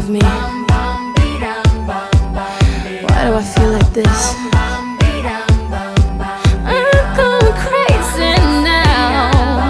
of me? Why do I feel like this? I'm going crazy now.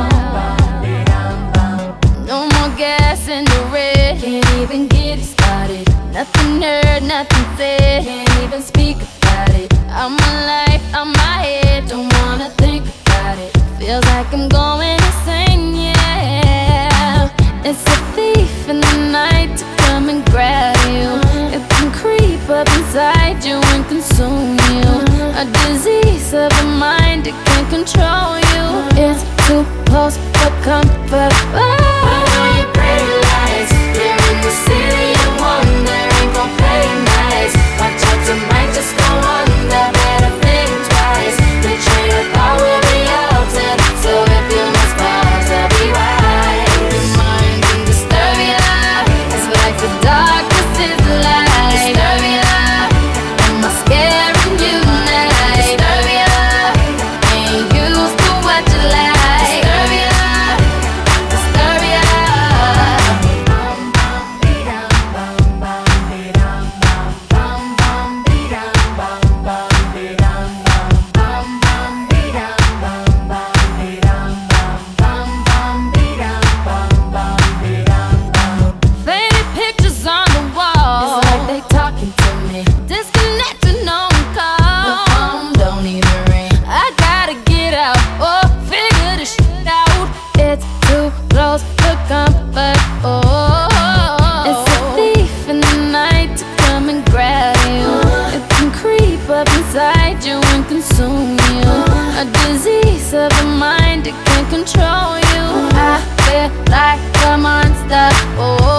No more gas in the red. Can't even get it started. Nothing heard, nothing said. Can't even speak about it. I'm my life, I'm my head. Don't wanna think about it. Feels like I'm going insane, yeah. It's a thief in the night to come and grab you. It can creep up inside you and consume you. A disease of the mind, it can control you. It's too close for comfort. Put on your pretty lights. You're in the city of wonder. Ain't gon' play nice. Watch out, you might just go under. Better think twice. The train of thought will be altered. So if you must pause, I'll be right. Your mind can disturb ya. It's like the darkness is the light. Disturb ya. Am I scaring you now? Disturb ya. Ain't used to what you like. Disturb ya. Disturb ya. Faded pictures on the wall. It's like they talking to me. Disconnected, no one call. The phone don't even ring. I gotta get out, oh, figure this shit out. It's too close for comfort, oh. It's a thief in the night to come and grab you. It can creep up inside you and consume you. A disease of the mind, it can control you. I feel like a monster, oh.